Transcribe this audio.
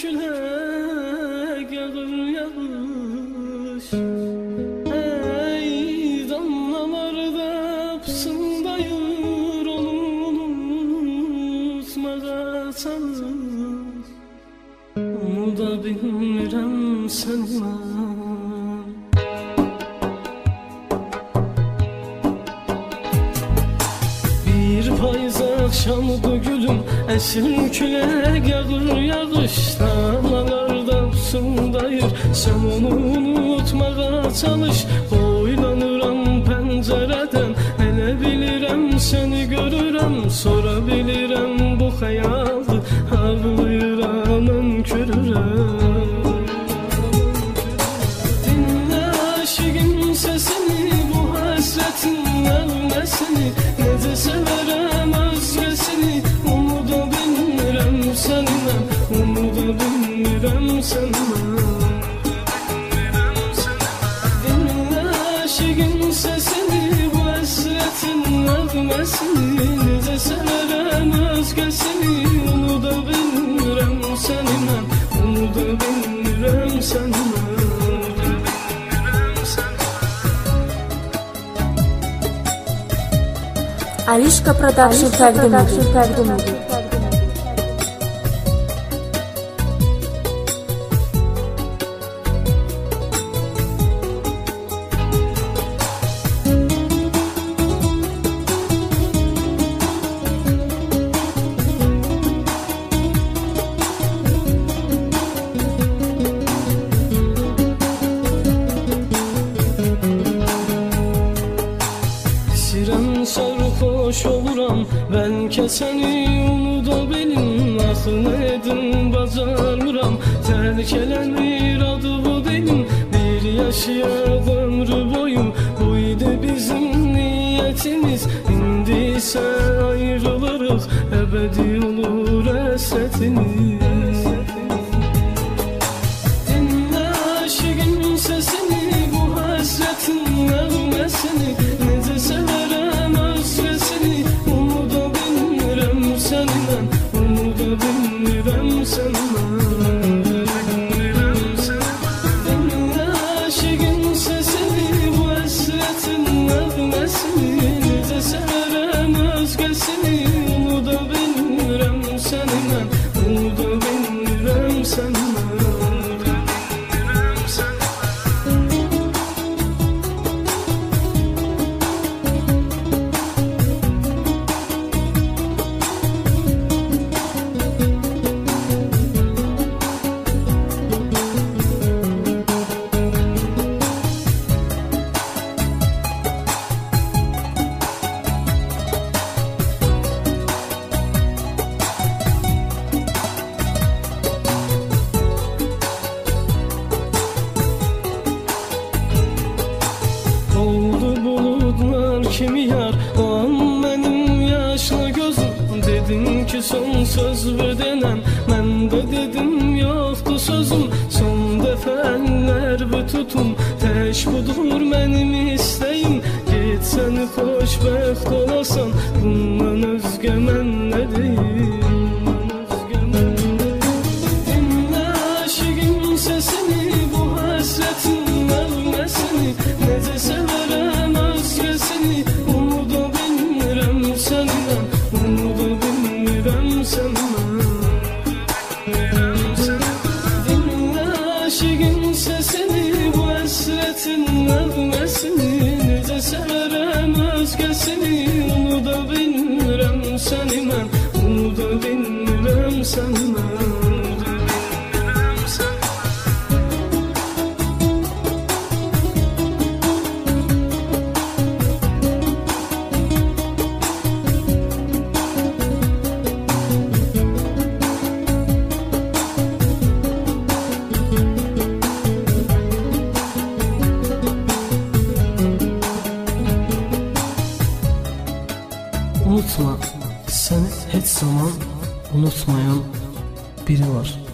külək yağır yağış. Ey damlalarda pısıldayır, onu unutmağa çalış. Unuda bilmirəm səni. Bir payız akşamdı gülüm, əsir külək yağır yağış. Dağlarda pısıldayır, sən onu unutmağa çalış. Boylanıram pəncərədən, elə bilirəm səni görürəm. Sonra bilirəm bu xəyaldır, ağlayıram, önkürürəm. Dinlə aşığın səsini, bu həsrətin nəğməsini. Necə sevərəm özgəsini, unuda bilmirəm səni mən. Unuda bilmirəm səni mən. Dinlə aşığın səsini, bu həsrətin nəğməsini. Necə sevərəm özgəsini, unuda bilmirəm səni mən. Unuda bilmirəm səni mən. Alişka Production təqdim edir. Sarhoş oluram, bəlkə səni unuda bilim. Axı nə edim bacarmıram, tərk eləmir adı bu dilim. Bir yaşayaq ömrü boyu, bu idi bizim niyyətimiz. İndi isə ayrılırıq, əbədi olur həsrətimiz. Dinlə aşığın səsini, bu həsrətin nəğməsini. Necə sevərəm özgəsini, unuda bilmirəm səni mən. Unuda bilmirəm səni mən. Dinlə aşığın səsini, bu həsrətin nəğməsini. Necə sevərəm özgəsini, unuda bilmirəm səni mən. Unuda bilmirəm səni mən. Kimi yar, o an mənim yaşlı gözüm. Dedin ki son söz bir denən, mən də dedim yoxdur sözüm. Son dəfə əllər bir tutum, tək budur mənim istəyim. Get səni xoşbəxt olasan, bundan özgə mən nə deyim. Dinlə aşığın səsini, bu həsrətin nəğməsini. Necə sevərəm özgəsini, unuda bilmirəm səni mən. Unuda bilmirəm səni mən. Dinlə aşığın səsini, bu həsrətin nəğməsini. Necə sevərəm özgəsini, unuda bilmirəm səni mən. Unuda bilmirəm səni mən. Unutma, səni heç zaman unutmayan biri var.